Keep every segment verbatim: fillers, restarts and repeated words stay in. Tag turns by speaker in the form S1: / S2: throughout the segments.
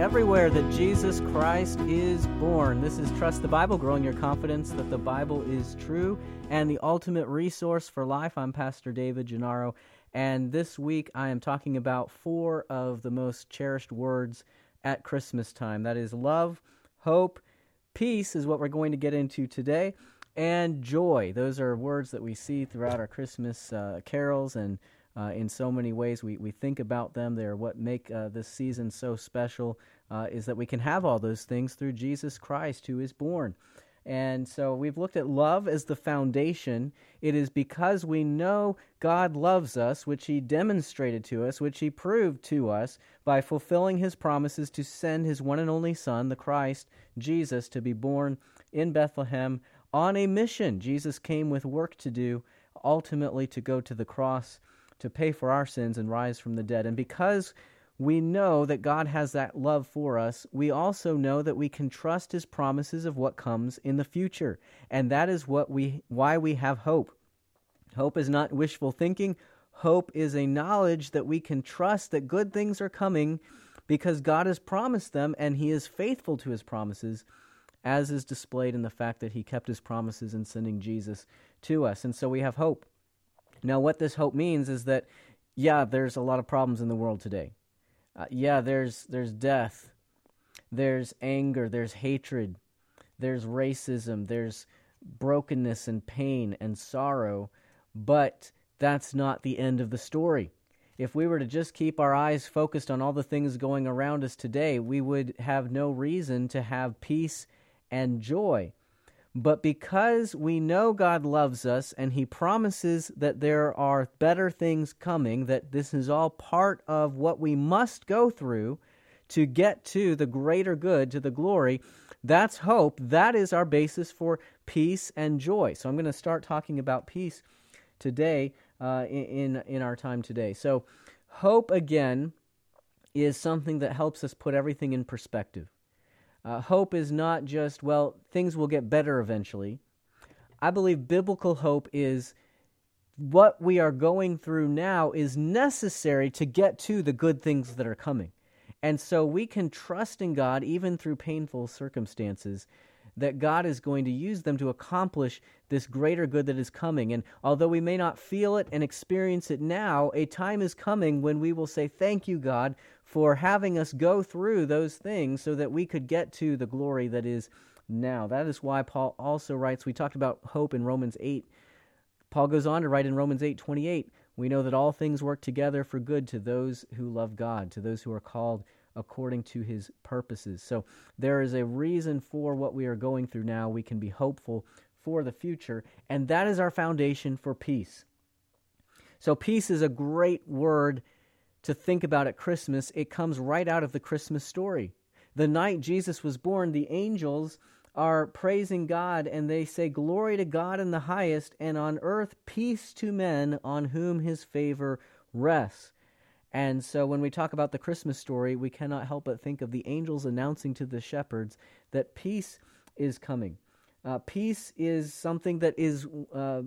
S1: everywhere that Jesus Christ is born. This is Trust the Bible, growing your confidence that the Bible is true and the ultimate resource for life. I'm Pastor David Gennaro, and this week I am talking about four of the most cherished words at Christmas time. That is love, hope, peace is what we're going to get into today, and joy. Those are words that we see throughout our Christmas uh, carols, and Uh, in so many ways, we, we think about them. They're what make uh, this season so special, uh, is that we can have all those things through Jesus Christ, who is born. And so we've looked at love as the foundation. It is because we know God loves us, which He demonstrated to us, which He proved to us by fulfilling His promises to send His one and only Son, the Christ, Jesus, to be born in Bethlehem on a mission. Jesus came with work to do, ultimately to go to the cross, to pay for our sins and rise from the dead. And because we know that God has that love for us, we also know that we can trust His promises of what comes in the future. And that is what we why we have hope. Hope is not wishful thinking. Hope is a knowledge that we can trust that good things are coming because God has promised them, and He is faithful to His promises, as is displayed in the fact that He kept His promises in sending Jesus to us. And so we have hope. Now, what this hope means is that, yeah, there's a lot of problems in the world today. Uh, yeah, there's there's death, there's anger, there's hatred, there's racism, there's brokenness and pain and sorrow, but that's not the end of the story. If we were to just keep our eyes focused on all the things going around us today, we would have no reason to have peace and joy. But because we know God loves us and He promises that there are better things coming, that this is all part of what we must go through to get to the greater good, to the glory, that's hope. That is our basis for peace and joy. So I'm going to start talking about peace today uh, in, in our time today. So hope, again, is something that helps us put everything in perspective. Uh, hope is not just, well, things will get better eventually. I believe biblical hope is what we are going through now is necessary to get to the good things that are coming. And so we can trust in God, even through painful circumstances, that God is going to use them to accomplish this greater good that is coming. And although we may not feel it and experience it now, a time is coming when we will say, thank you, God, for having us go through those things so that we could get to the glory that is now. That is why Paul also writes, we talked about hope in Romans eight. Paul goes on to write in Romans eight twenty-eight, we know that all things work together for good to those who love God, to those who are called according to His purposes. So there is a reason for what we are going through now. We can be hopeful for the future, and that is our foundation for peace. So peace is a great word to think about at Christmas. It comes right out of the Christmas story. The night Jesus was born, the angels are praising God, and they say, glory to God in the highest, and on earth peace to men on whom His favor rests. And so when we talk about the Christmas story, we cannot help but think of the angels announcing to the shepherds that peace is coming. Uh, peace is something that is uh,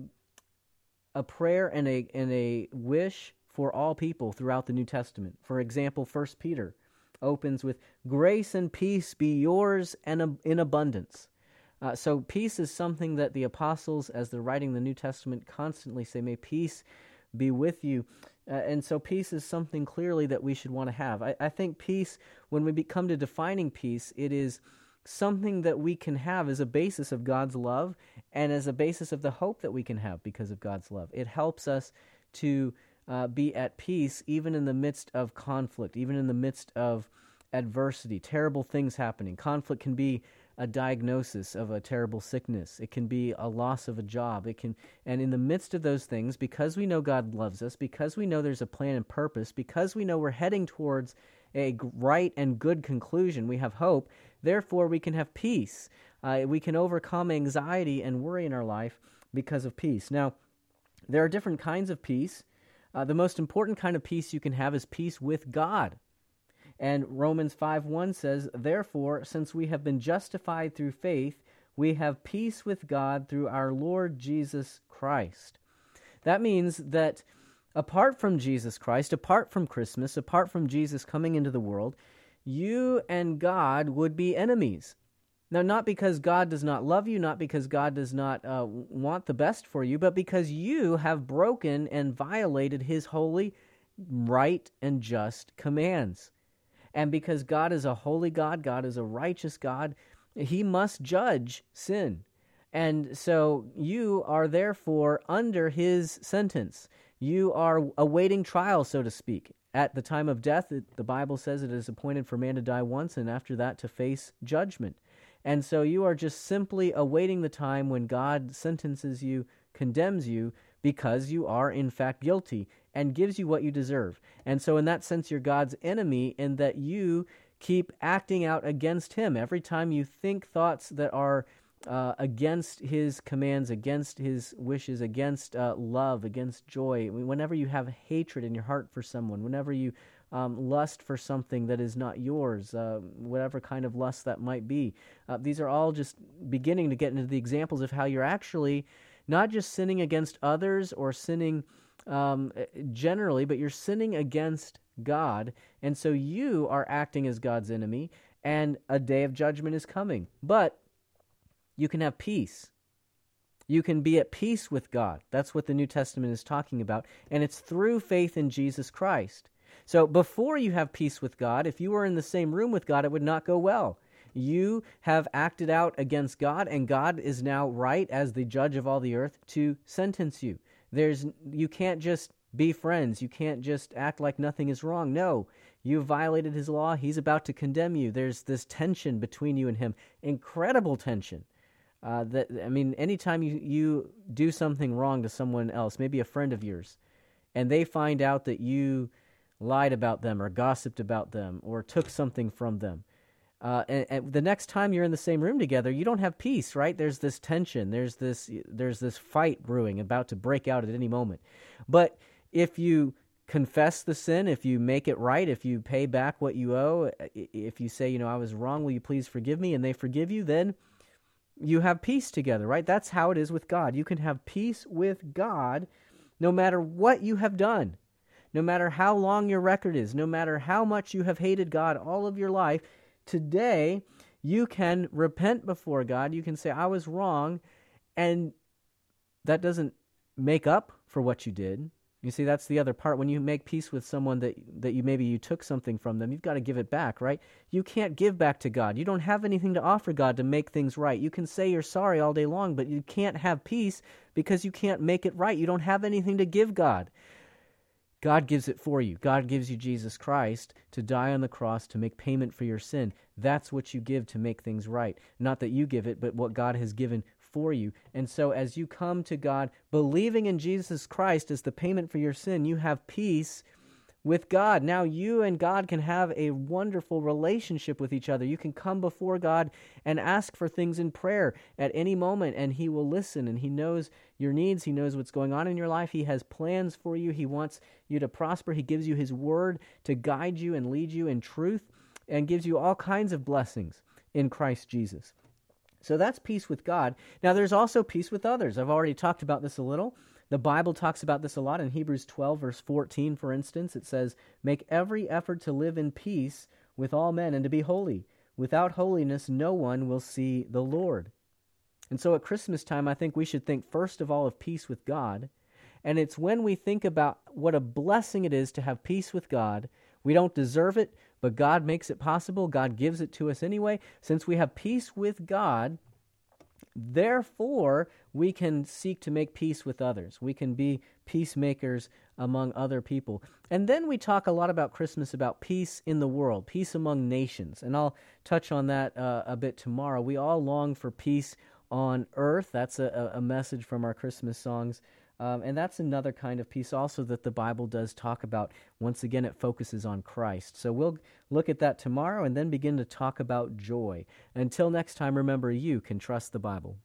S1: a prayer and a and a wish for all people throughout the New Testament. For example, First Peter opens with, grace and peace be yours and in abundance. Uh, so peace is something that the apostles, as they're writing the New Testament, constantly say, may peace be with you. Uh, and so peace is something clearly that we should want to have. I, I think peace, when we come to defining peace, it is something that we can have as a basis of God's love and as a basis of the hope that we can have because of God's love. It helps us to uh, be at peace even in the midst of conflict, even in the midst of adversity, terrible things happening. Conflict can be a diagnosis of a terrible sickness. It can be a loss of a job. It can, and in the midst of those things, because we know God loves us, because we know there's a plan and purpose, because we know we're heading towards a right and good conclusion, we have hope. Therefore, we can have peace. Uh, we can overcome anxiety and worry in our life because of peace. Now, there are different kinds of peace. Uh, the most important kind of peace you can have is peace with God. And Romans five one says, therefore, since we have been justified through faith, we have peace with God through our Lord Jesus Christ. That means that apart from Jesus Christ, apart from Christmas, apart from Jesus coming into the world, you and God would be enemies. Now, not because God does not love you, not because God does not uh, want the best for you, but because you have broken and violated his holy, right, and just commands. And because God is a holy God, God is a righteous God, he must judge sin. And so you are therefore under his sentence. You are awaiting trial, so to speak. At the time of death, it, the Bible says it is appointed for man to die once, and after that to face judgment. And so you are just simply awaiting the time when God sentences you, condemns you, because you are in fact guilty, and gives you what you deserve. And so in that sense, you're God's enemy in that you keep acting out against him. Every time you think thoughts that are uh, against his commands, against his wishes, against uh, love, against joy, I mean, whenever you have hatred in your heart for someone, whenever you Um, lust for something that is not yours, uh, whatever kind of lust that might be. Uh, these are all just beginning to get into the examples of how you're actually not just sinning against others or sinning um, generally, but you're sinning against God. And so you are acting as God's enemy, and a day of judgment is coming. But you can have peace. You can be at peace with God. That's what the New Testament is talking about. And it's through faith in Jesus Christ. So before you have peace with God, if you were in the same room with God, it would not go well. You have acted out against God, and God is now right as the judge of all the earth to sentence you. There's you can't just be friends. You can't just act like nothing is wrong. No, you violated his law. He's about to condemn you. There's this tension between you and him, incredible tension. Uh, that I mean, anytime you, you do something wrong to someone else, maybe a friend of yours, and they find out that you lied about them or gossiped about them or took something from them. Uh, and, and the next time you're in the same room together, you don't have peace, right? There's this tension. There's this there's this fight brewing about to break out at any moment. But if you confess the sin, if you make it right, if you pay back what you owe, if you say, you know, I was wrong, will you please forgive me? And they forgive you, then you have peace together, right? That's how it is with God. You can have peace with God no matter what you have done. No matter how long your record is, no matter how much you have hated God all of your life, today you can repent before God. You can say, I was wrong, and that doesn't make up for what you did. You see, that's the other part. When you make peace with someone that that you maybe you took something from them, you've got to give it back, right? You can't give back to God. You don't have anything to offer God to make things right. You can say you're sorry all day long, but you can't have peace because you can't make it right. You don't have anything to give God. God gives it for you. God gives you Jesus Christ to die on the cross to make payment for your sin. That's what you give to make things right. Not that you give it, but what God has given for you. And so as you come to God, believing in Jesus Christ as the payment for your sin, you have peace with God. Now you and God can have a wonderful relationship with each other. You can come before God and ask for things in prayer at any moment, and he will listen, and he knows your needs. He knows what's going on in your life. He has plans for you. He wants you to prosper. He gives you his word to guide you and lead you in truth, and gives you all kinds of blessings in Christ Jesus. So that's peace with God. Now there's also peace with others. I've already talked about this a little. The Bible talks about this a lot. In Hebrews twelve, verse fourteen, for instance, it says, make every effort to live in peace with all men and to be holy. Without holiness, no one will see the Lord. And so at Christmas time, I think we should think first of all of peace with God. And it's when we think about what a blessing it is to have peace with God. We don't deserve it, but God makes it possible. God gives it to us anyway. Since we have peace with God, therefore, we can seek to make peace with others. We can be peacemakers among other people. And then we talk a lot about Christmas, about peace in the world, peace among nations. And I'll touch on that uh, a bit tomorrow. We all long for peace on earth. That's a, a message from our Christmas songs. Um, and that's another kind of peace also that the Bible does talk about. Once again, it focuses on Christ. So we'll look at that tomorrow and then begin to talk about joy. Until next time, remember, you can trust the Bible.